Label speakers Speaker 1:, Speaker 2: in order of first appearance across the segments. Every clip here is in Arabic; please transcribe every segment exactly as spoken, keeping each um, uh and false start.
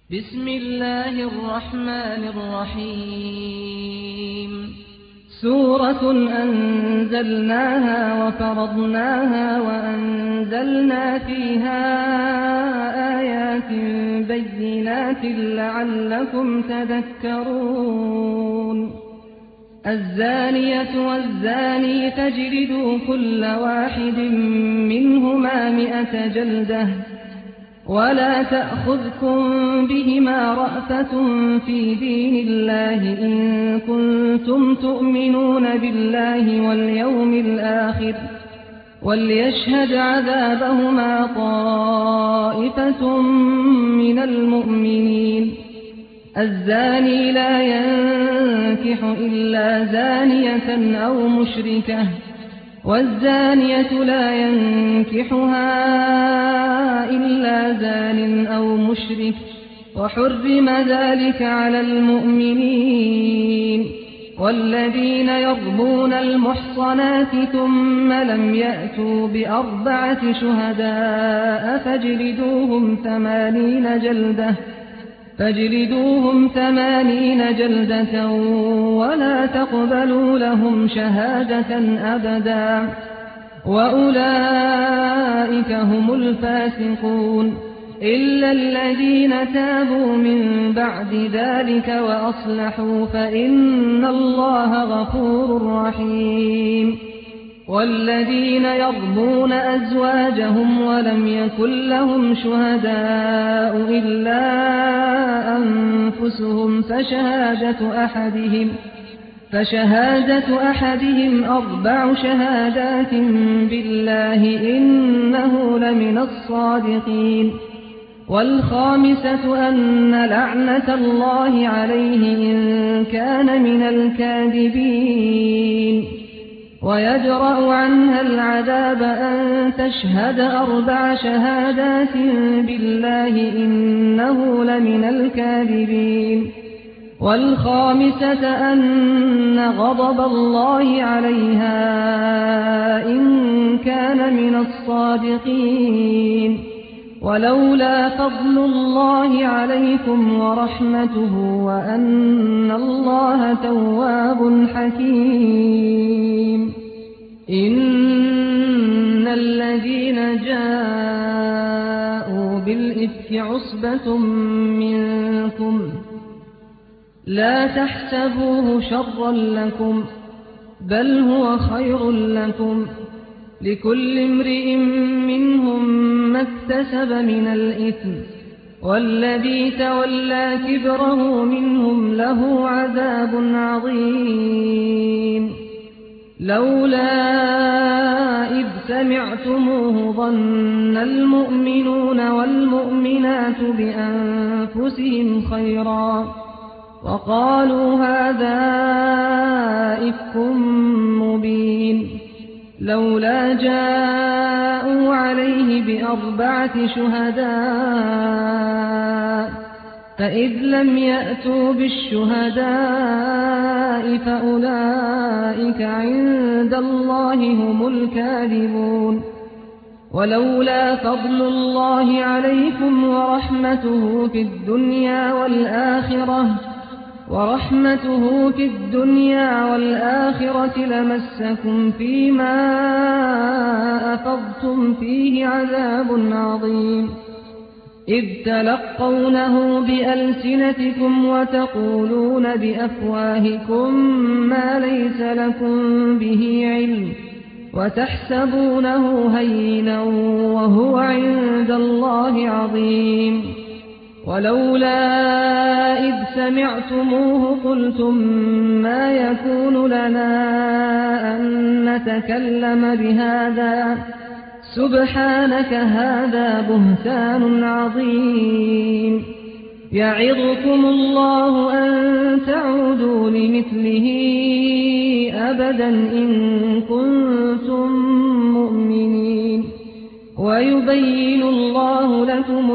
Speaker 1: بسم الله الرحمن الرحيم سورة أنزلناها وفرضناها وأنزلنا فيها آيات بينات لعلكم تذكرون الزانية والزاني فاجلدوا كل واحد منهما مئة جلدة ولا تأخذكم بهما رأفة في دين الله إن كنتم تؤمنون بالله واليوم الآخر وليشهد عذابهما طائفة من المؤمنين الزاني لا ينكح إلا زانية أو مشركة والزانية لا ينكحها إلا زان أو مشرك وحرم ذلك على المؤمنين والذين يرمون المحصنات ثم لم يأتوا بأربعة شهداء فاجلدوهم ثمانين جلدة فاجلدوهم ثمانين جلدة ولا تقبلوا لهم شهادة أبدا وأولئك هم الفاسقون إلا الذين تابوا من بعد ذلك وأصلحوا فإن الله غفور رحيم والذين يرمون أزواجهم ولم يكن لهم شهداء إلا أنفسهم فشهادة أحدهم فشهادة أحدهم أربع شهادات بالله إنه لمن الصادقين والخامسة أن لعنة الله عليه إن كان من الكاذبين ويدرأ عنها العذاب أن تشهد أربع شهادات بالله إنه لمن الكاذبين والخامسة أن غضب الله عليها إن كان من الصادقين ولولا فضل الله عليكم ورحمته وأن الله تواب حكيم إن الذين جاءوا بالإفك عصبة منكم لا تحسبوه شرا لكم بل هو خير لكم لكل امرئ منهم ما اكتسب من الإثم والذي تولى كبره منهم له عذاب عظيم لولا إذ سمعتموه ظن المؤمنون والمؤمنات بأنفسهم خيرا وقالوا هذا إفك مبين لولا جاءوا عليه بأربعة شهداء فإذ لم يأتوا بالشهداء فأولئك عند الله هم الكاذبون ولولا فضل الله عليكم ورحمته في الدنيا والآخرة ورحمته في الدنيا والآخرة لمسكم فيما أفضتم فيه عذاب عظيم إذ تلقونه بألسنتكم وتقولون بأفواهكم ما ليس لكم به علم وتحسبونه هينا وهو عند الله عظيم ولولا إذ سمعتموه قلتم ما يكون لنا أن نتكلم بهذا سبحانك هذا بهتان عظيم يعظكم الله أن تعودوا لمثله أبدا إن كنتم مؤمنين ويبين الله لكم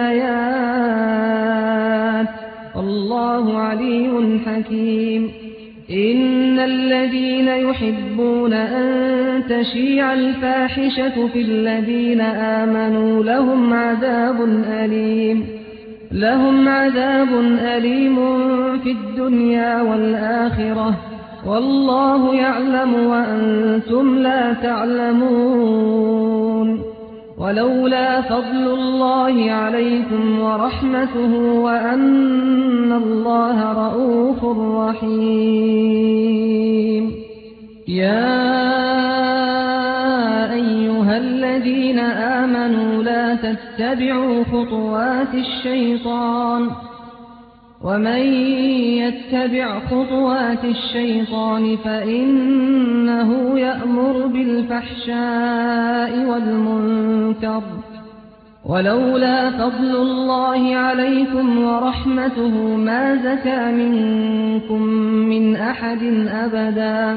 Speaker 1: الآيات والله عليم حكيم إن الذين يحبون أن تشيع الفاحشة في الذين آمنوا لهم عذاب أليم لهم عذاب أليم في الدنيا والآخرة والله يعلم وأنتم لا تعلمون ولولا فضل الله عليكم ورحمته وأن الله رءوف رحيم يا أيها الذين آمنوا لا تتبعوا خطوات الشيطان ومن يتبع خطوات الشيطان فإنه يأمر بالفحشاء والمنكر ولولا فضل الله عليكم ورحمته ما زكى منكم من أحد أبدا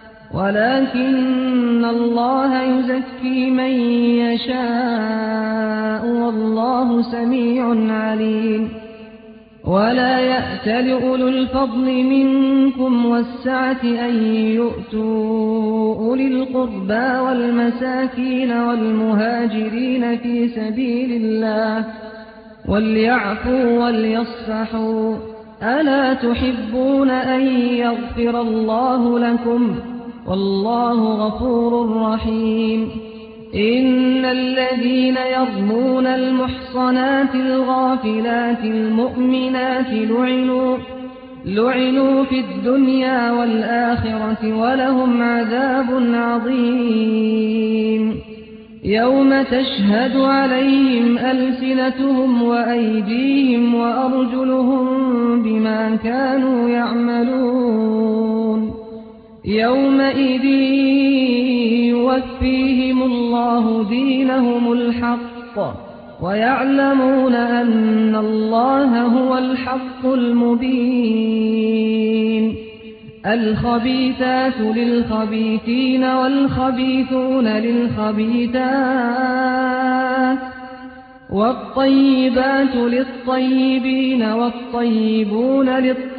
Speaker 1: ولكن الله يزكي من يشاء والله سميع عليم ولا يأتل أولو الفضل منكم والسعة أن يؤتوا أولي القربى والمساكين والمهاجرين في سبيل الله وليعفوا وليصفحوا ألا تحبون أن يغفر الله لكم والله غفور رحيم إن الذين يرمون المحصنات الغافلات المؤمنات لعنوا, لعنوا في الدنيا والآخرة ولهم عذاب عظيم يوم تشهد عليهم ألسنتهم وأيديهم وأرجلهم بما كانوا يعملون يومئذ يوفيهم الله دينهم الحق ويعلمون أن الله هو الحق المبين الخبيثات للخبيثين والخبيثون للخبيثات والطيبات للطيبين والطيبون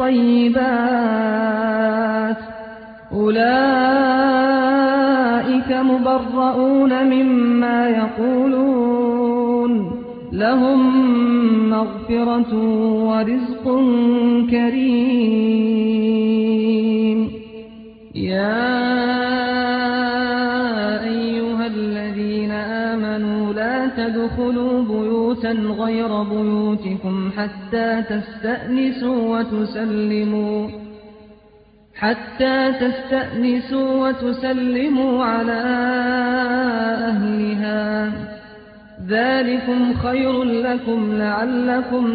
Speaker 1: للطيبات أولئك مبرؤون مما يقولون لهم مغفرة ورزق كريم يا أيها الذين آمنوا لا تدخلوا بيوتا غير بيوتكم حتى تستأنسوا وتسلموا حتى تستأنسوا وتسلموا على أهلها ذلكم خير لكم لعلكم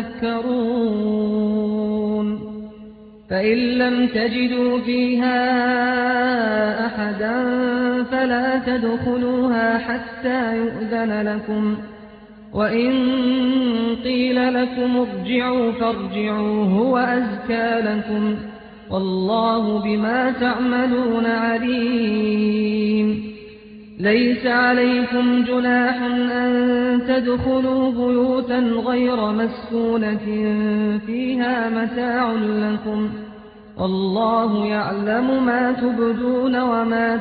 Speaker 1: تذكرون فإن لم تجدوا فيها أحدا فلا تدخلوها حتى يؤذن لكم وإن قيل لكم ارجعوا فارجعوا هو أزكى لكم والله بما تعملون عليم ليس عليكم جناح أن تدخلوا بيوتا غير مسكونة فيها متاع لكم والله يعلم ما تبدون وما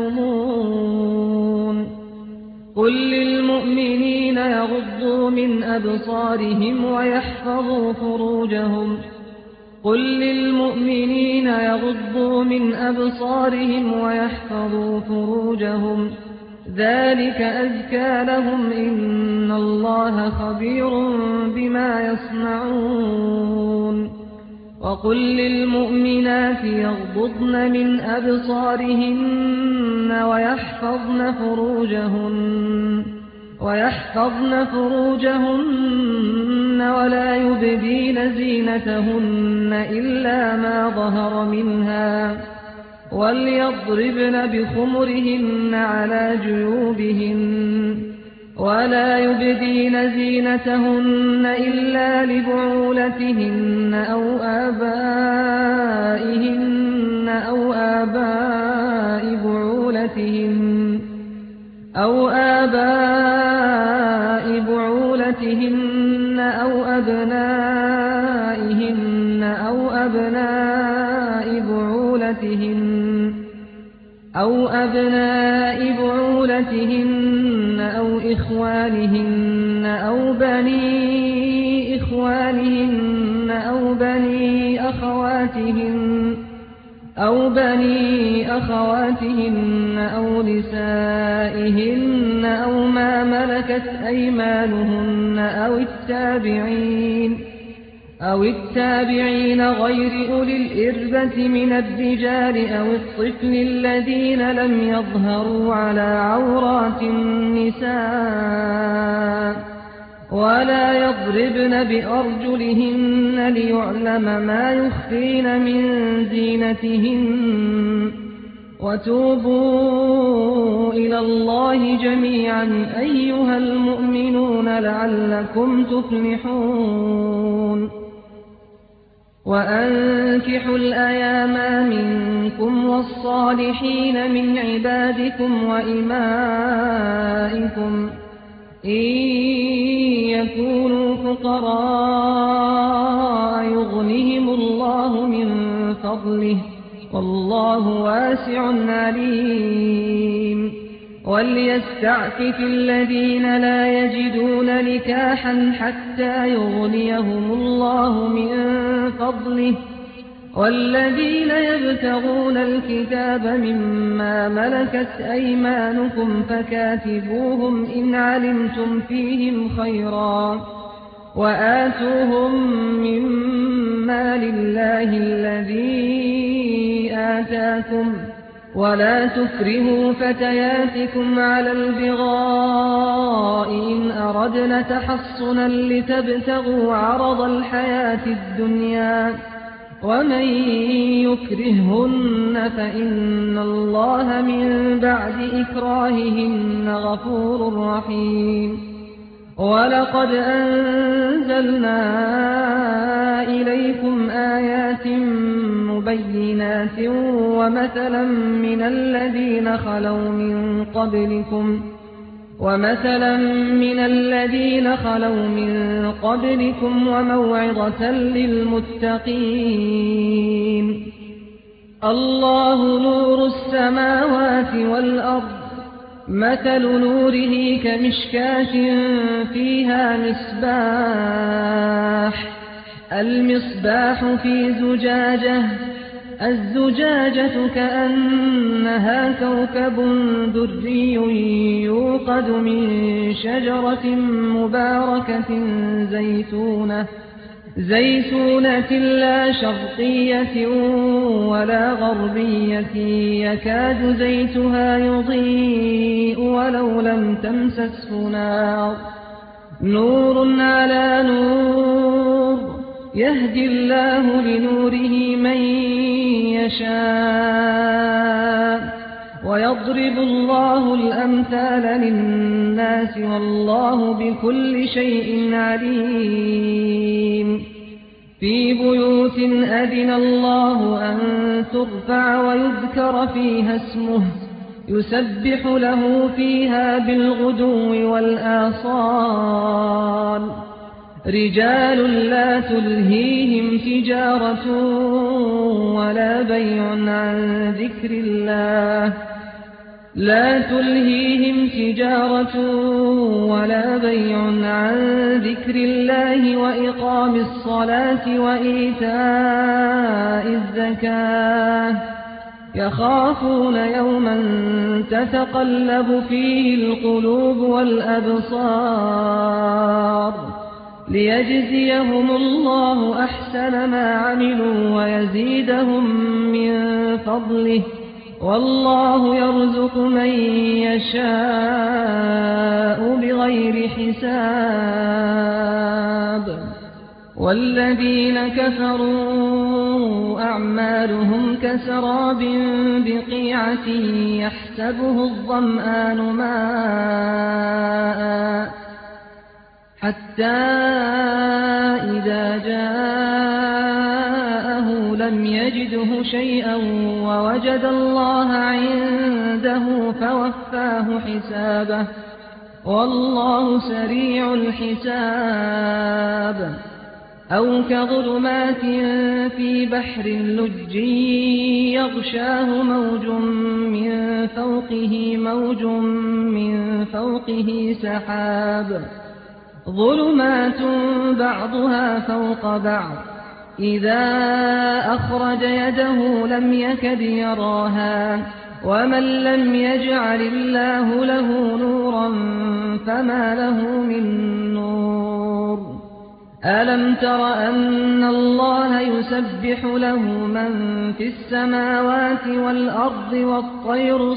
Speaker 1: تكتمون قل للمؤمنين يغضوا من أبصارهم ويحفظوا فروجهم قل للمؤمنين يغضوا من أبصارهم ويحفظوا فروجهم ذلك أزكى لهم إن الله خبير بما يصنعون وقل للمؤمنات يغضضن من أبصارهن ويحفظن فروجهن ويحفظن فروجهن ولا يبدين زينتهن إلا ما ظهر منها وليضربن بخمرهن على جيوبهن ولا يبدين زينتهن إلا لبعولتهن أو آبائهن أو آباء بعولتهن أو آباء بعولتهن أو أبنائهن أو أبناء بعولتهن أو أبناء بعولتهن أو إخوانهن أو بني إخوانهن أو بني أخواتهن أو بني أخواتهن أو نسائهن أو ما ملكت أيمانهن أو التابعين أو التابعين غير أولي الإربة من الرجال أو الطفل الذين لم يظهروا على عورات النساء ولا يضربن بأرجلهن ليعلم ما يخفين من زينتهن وتوبوا إلى الله جميعا أيها المؤمنون لعلكم تفلحون وأنكحوا الأيام منكم والصالحين من عبادكم وإمائكم إن يكونوا فقراء يغنهم الله من فضله والله واسع عليم وليستعفف الذين لا يجدون نكاحا حتى يغنيهم الله من فضله والذين يبتغون الكتاب مما ملكت أيمانكم فكاتبوهم إن علمتم فيهم خيرا وآتوهم مما لله الذي آتاكم ولا تكرهوا فتياتكم على البغاء إن أردنا تحصنا لتبتغوا عرض الحياة الدنيا ومن يكرههن فإن الله من بعد إكراههن غفور رحيم ولقد أنزلنا إليكم آيات مبينات ومثلا من الذين خلوا من قبلكم ومثلا من الذين خلوا من قبلكم وموعظة للمتقين الله نور السماوات والأرض مثل نوره كمشكاة فيها مصباح المصباح في زجاجة الزجاجة كأنها كوكب دري يوقد من شجرة مباركة زيتونة زيتونة لا شرقية ولا غربية يكاد زيتها يضيء ولو لم تمسسه نار نور على نور يهدي الله لنوره من يشاء ويضرب الله الأمثال للناس والله بكل شيء عليم في بيوت أذن الله أن ترفع ويذكر فيها اسمه يسبح له فيها بالغدو والآصال رجال لا تلهيهم تجارة ولا بيع عن ذكر الله لا تلهيهم تجارة ولا بيع عن ذكر الله وإقام الصلاة وإيتاء الزكاة يخافون يوما تتقلب فيه القلوب والأبصار ليجزيهم الله أحسن ما عملوا ويزيدهم من فضله والله يرزق من يشاء بغير حساب والذين كفروا أعمالهم كسراب بقيعة يحسبه الظمآن ماء حتى إذا جاءه لم يجده شيئا ووجد الله عنده فوفاه حسابه والله سريع الحساب أو كظلمات في بحر لجي يغشاه موج من فوقه موج من فوقه سحاب ظلمات بعضها فوق بعض إذا أخرج يده لم يكد يراها ومن لم يجعل الله له نورا فما له من نور ألم تر أن الله يسبح له من في السماوات والأرض والطير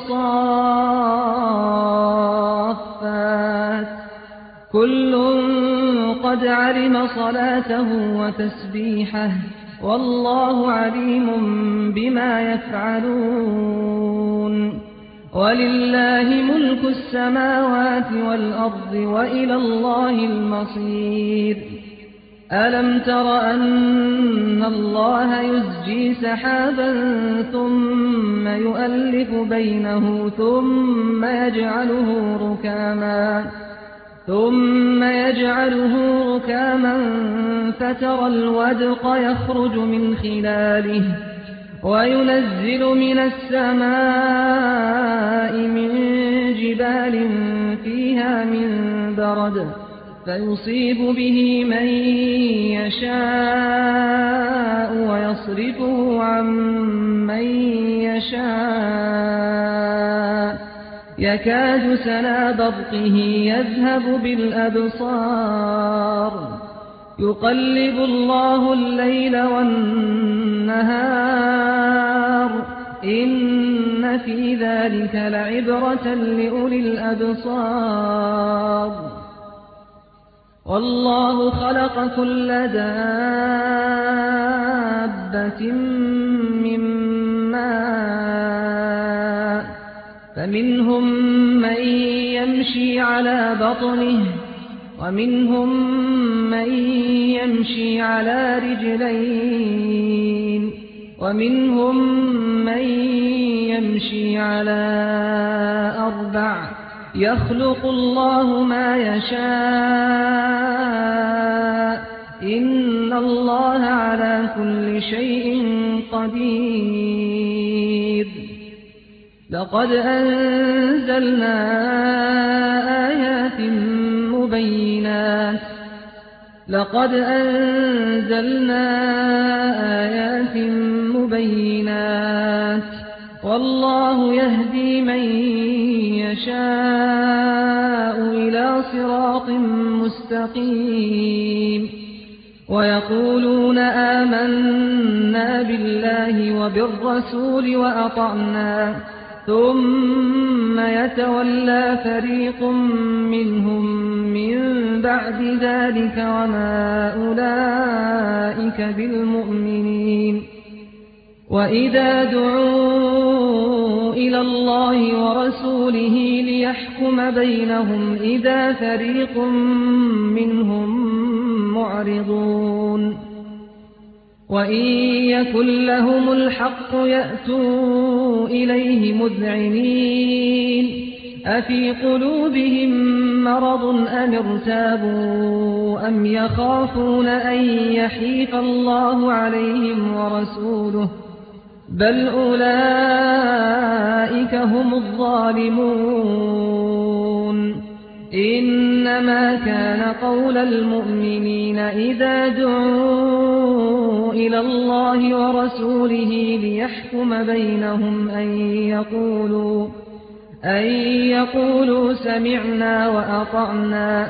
Speaker 1: صافات كل قد علم صلاته وتسبيحه والله عليم بما يفعلون ولله ملك السماوات والأرض وإلى الله المصير ألم تر أن الله يزجي سحابا ثم يؤلف بينه ثم يجعله ركاما ثم يجعله ركاما فترى الودق يخرج من خلاله وينزل من السماء من جبال فيها من برد فيصيب به من يشاء ويصرفه عن من يشاء يكاد سنا برقه يذهب بالأبصار يقلب الله الليل والنهار إن في ذلك لعبرة لأولي الأبصار والله خلق كل دابة من ماء فمنهم من يمشي على بطنه ومنهم من يمشي على رجلين ومنهم من يمشي على أربع يخلق الله ما يشاء إن الله على كل شيء قدير لقد أنزلنا آيات مبينات لقد أنزلنا آيات مبينات والله يهدي من يشاء إلى صراط مستقيم ويقولون آمنا بالله وبالرسول وأطعنا ثم يتولى فريق منهم من بعد ذلك وما أولئك بالمؤمنين وإذا دعوا إلى الله ورسوله ليحكم بينهم إذا فريق منهم معرضون وإن يكن لهم الحق يأتوا إليه مذعنين أفي قلوبهم مرض أم ارتابوا أم يخافون أن يحيف الله عليهم ورسوله بل أولئك هم الظالمون إنما كان قول المؤمنين إذا دعوا إلى الله ورسوله ليحكم بينهم أن يقولوا أن يقولوا سمعنا وأطعنا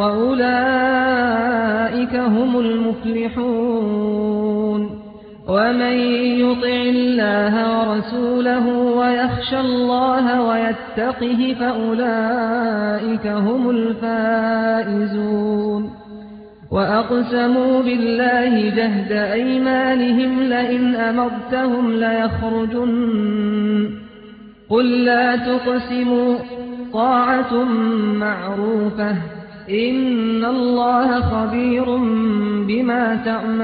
Speaker 1: وأولئك هم المفلحون ومن يطع الله ورسوله ويخشى الله ويتقه فأولئك هم الفائزون وأقسموا بالله جهد أيمانهم لئن أمرتهم ليخرجن قل لا تقسموا طاعة معروفة إن الله خبير بما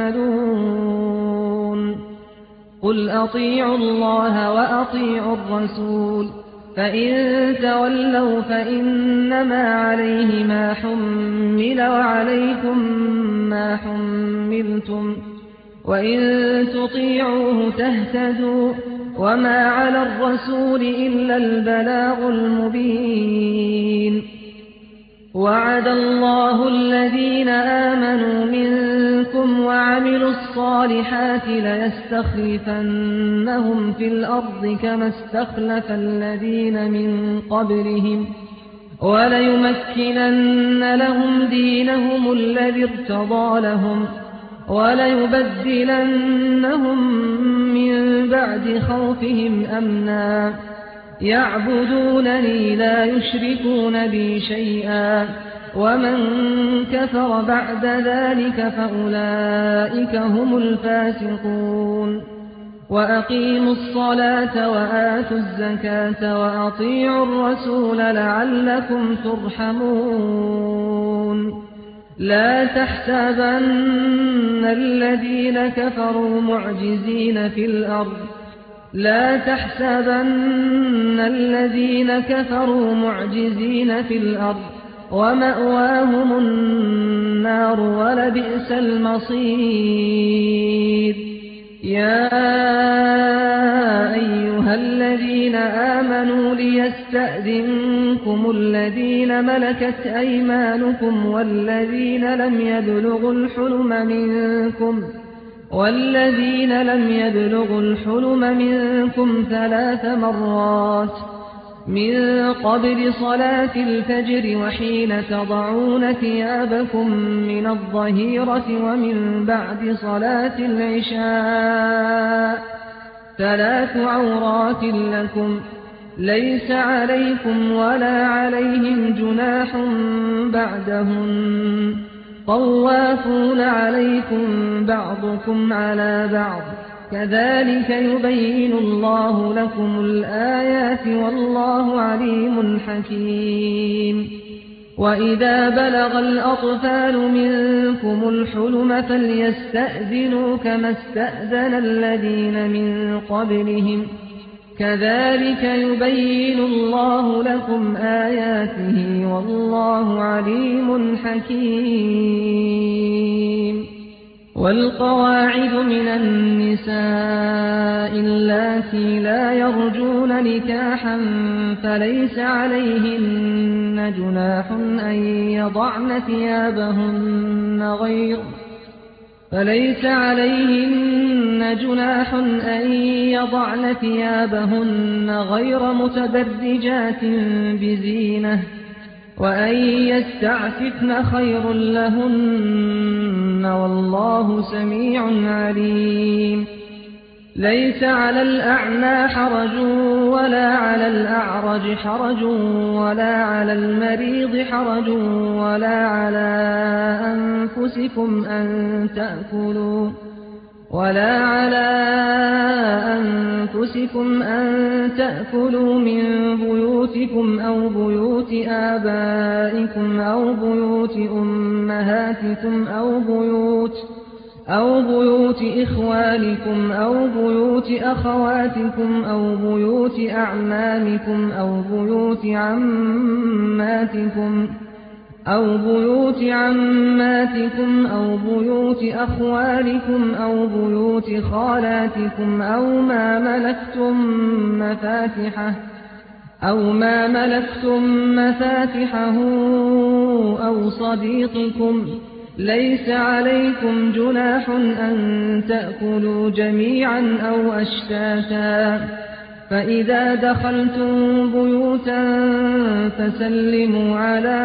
Speaker 1: تعملون قل أطيعوا الله وأطيعوا الرسول فإن تولوا فإنما عليه ما حمل وعليكم ما حملتم حملتم وإن تطيعوه تهتدوا وما على الرسول إلا البلاغ المبين. وعد الله الذين آمنوا منكم وعملوا الصالحات ليستخلفنهم في الأرض كما استخلف الذين من قبلهم وليمكنن لهم دينهم الذي ارتضى لهم وليبدلنهم من بعد خوفهم أمنا يعبدونني لا يشركون بي شيئا ومن كفر بعد ذلك فأولئك هم الفاسقون. وأقيموا الصلاة وآتوا الزكاة وأطيعوا الرسول لعلكم ترحمون. لا تحسبن الذين كفروا معجزين في الأرض لا تحسبن الذين كفروا معجزين في الأرض ومأواهم النار ولبئس المصير. يا أيها الذين آمنوا ليستأذنكم الذين ملكت أيمانكم والذين لم يبلغوا الحلم منكم والذين لم يبلغوا الحلم منكم ثلاث مرات من قبل صلاة الفجر وحين تضعون ثيابكم من الظهيرة ومن بعد صلاة العشاء ثلاث عورات لكم ليس عليكم ولا عليهم جناح بعدهن طوافون عليكم بعضكم على بعض كذلك يبين الله لكم الآيات والله عليم حكيم. وإذا بلغ الأطفال منكم الحلم فليستأذنوا كما استأذن الذين من قبلهم كذلك يبين الله لكم آياته والله عليم حكيم. والقواعد من النساء اللاتي لا يرجون نكاحا فليس عليهن جناح أن يضعن ثيابهن غير فليس عليهن جناح أن يضعن ثيابهن غير متبرجات بزينة وأن يستعففن خير لهن والله سميع عليم. ليس على الأعمى حرج ولا على الأعرج حرج ولا على المريض حرج ولا على أنفسكم أن تأكلوا ولا على أنفسكم أن تأكلوا من بيوتكم أو بيوت آبائكم أو بيوت أمهاتكم أو بيوت أو بيوت إخوانكم أو بيوت أخواتكم أو بيوت أعمامكم أو بيوت عماتكم أو بيوت عماتكم أو بيوت أخوالكم أو بيوت خالاتكم أو ما ملكتم مفاتحه أو ما ملكتم مفاتحه أو صديقكم ليس عليكم جناح أن تأكلوا جميعا أو أشتاتا فإذا دخلتم بيوتا فسلموا على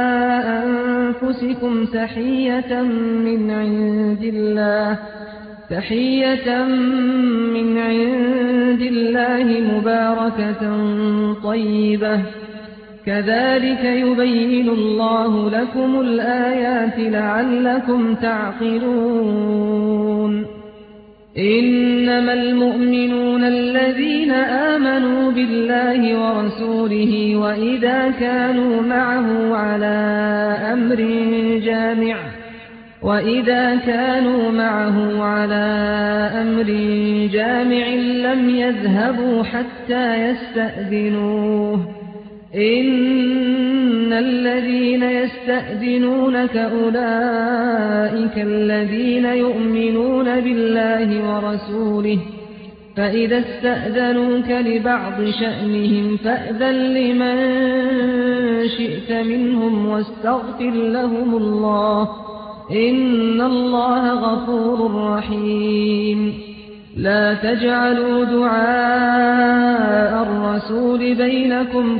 Speaker 1: أنفسكم تحية من عند الله تحية من عند الله مباركة طيبة كذلك يبين الله لكم الآيات لعلكم تعقلون. إنما المؤمنون الذين آمنوا بالله ورسوله وإذا كانوا معه على أمر جامع وإذا كانوا معه على أمر جامع لم يذهبوا حتى يستأذنوه إن الذين يستأذنونك أولئك الذين يؤمنون بالله ورسوله فإذا استأذنوك لبعض شأنهم فأذن لمن شئت منهم واستغفر لهم الله إن الله غفور رحيم لا تجعلوا دعاء الرسول بينكم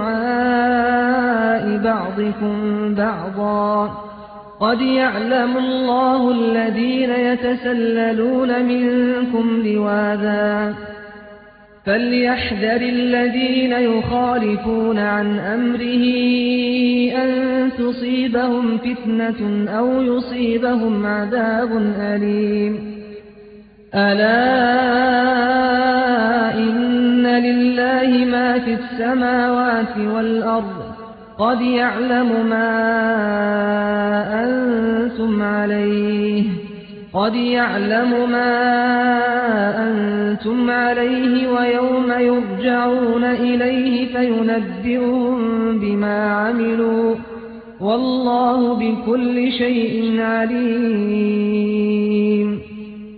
Speaker 1: كدعاء بعضكم بعضا قد يعلم الله الذين يتسللون منكم لواذا فليحذر الذين يخالفون عن أمره أن تصيبهم فتنة أو يصيبهم عذاب أليم ألا إن لله ما في السماوات والأرض قد يعلم ما أنتم عليه قد يعلم ما أنتم عليه ويوم يرجعون إليه فينبئهم بما عملوا والله بكل شيء عليم